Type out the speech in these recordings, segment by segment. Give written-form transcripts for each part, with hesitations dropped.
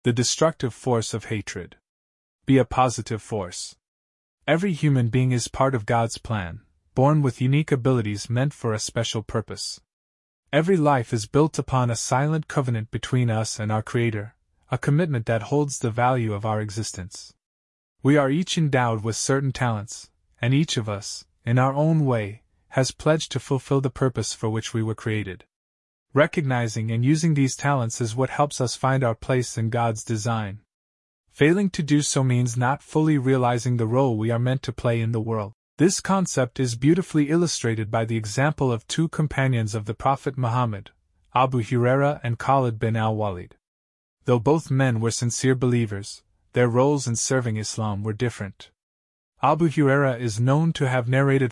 The destructive force of hatred. Be a positive force. Every human being is part of God's plan, born with unique abilities meant for a special purpose. Every life is built upon a silent covenant between us and our Creator, a commitment that holds the value of our existence. We are each endowed with certain talents, and each of us, in our own way, has pledged to fulfill the purpose for which we were created. Recognizing and using these talents is what helps us find our place in God's design. Failing to do so means not fully realizing the role we are meant to play in the world. This concept is beautifully illustrated by the example of two companions of the Prophet Muhammad, Abu Huraira and Khalid bin al-Walid. Though both men were sincere believers, their roles in serving Islam were different. Abu Huraira is known to have narrated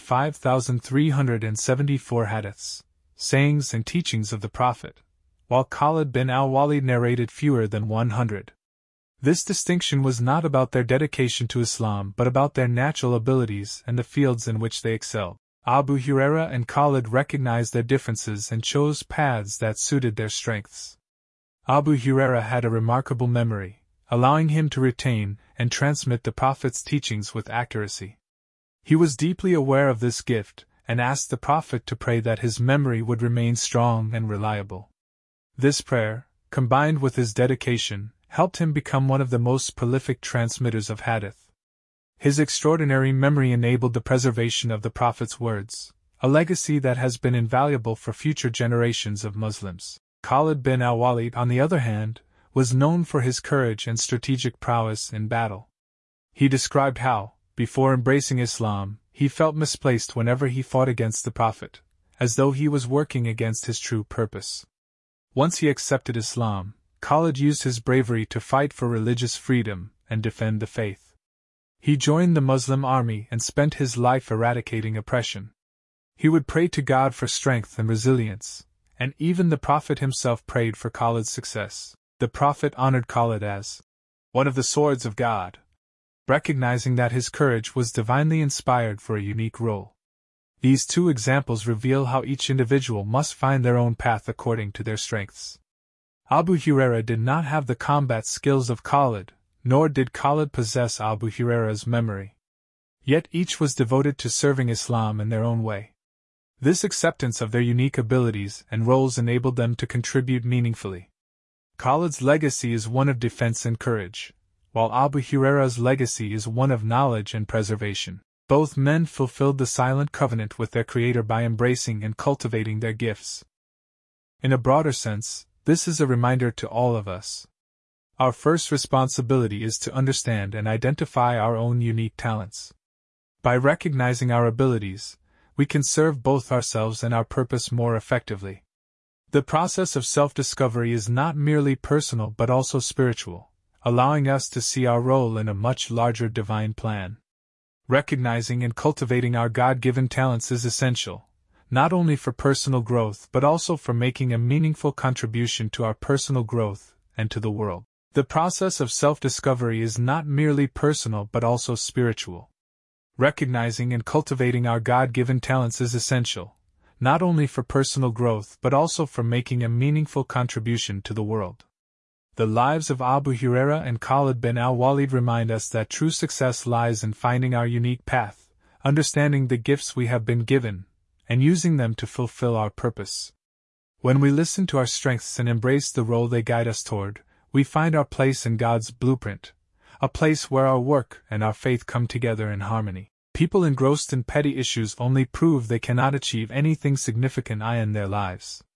5,374 hadiths, sayings and teachings of the Prophet, while Khalid bin al-Walid narrated fewer than 100. This distinction was not about their dedication to Islam but about their natural abilities and the fields in which they excelled. Abu Huraira and Khalid recognized their differences and chose paths that suited their strengths. Abu Huraira had a remarkable memory, allowing him to retain and transmit the Prophet's teachings with accuracy. He was deeply aware of this gift and asked the Prophet to pray that his memory would remain strong and reliable. This prayer, combined with his dedication, helped him become one of the most prolific transmitters of hadith. His extraordinary memory enabled the preservation of the Prophet's words, a legacy that has been invaluable for future generations of Muslims. Khalid bin al-Walid, on the other hand, was known for his courage and strategic prowess in battle. He described how, before embracing Islam, he felt misplaced whenever he fought against the Prophet, as though he was working against his true purpose. Once he accepted Islam, Khalid used his bravery to fight for religious freedom and defend the faith. He joined the Muslim army and spent his life eradicating oppression. He would pray to God for strength and resilience, and even the Prophet himself prayed for Khalid's success. The Prophet honored Khalid as one of the swords of God, recognizing that his courage was divinely inspired for a unique role. These two examples reveal how each individual must find their own path according to their strengths. Abu Huraira did not have the combat skills of Khalid, nor did Khalid possess Abu Huraira's memory. Yet each was devoted to serving Islam in their own way. This acceptance of their unique abilities and roles enabled them to contribute meaningfully. Khalid's legacy is one of defense and courage, while Abu Huraira's legacy is one of knowledge and preservation. Both men fulfilled the silent covenant with their Creator by embracing and cultivating their gifts. In a broader sense, this is a reminder to all of us. Our first responsibility is to understand and identify our own unique talents. By recognizing our abilities, we can serve both ourselves and our purpose more effectively. The process of self-discovery is not merely personal but also spiritual, allowing us to see our role in a much larger divine plan. Recognizing and cultivating our God-given talents is essential, not only for personal growth but also for making a meaningful contribution to our personal growth and to the world. The process of self-discovery is not merely personal but also spiritual. Recognizing and cultivating our God-given talents is essential, not only for personal growth but also for making a meaningful contribution to the world. The lives of Abu Huraira and Khalid bin al-Walid remind us that true success lies in finding our unique path, understanding the gifts we have been given, and using them to fulfill our purpose. When we listen to our strengths and embrace the role they guide us toward, we find our place in God's blueprint, a place where our work and our faith come together in harmony. People engrossed in petty issues only prove they cannot achieve anything significant in their lives.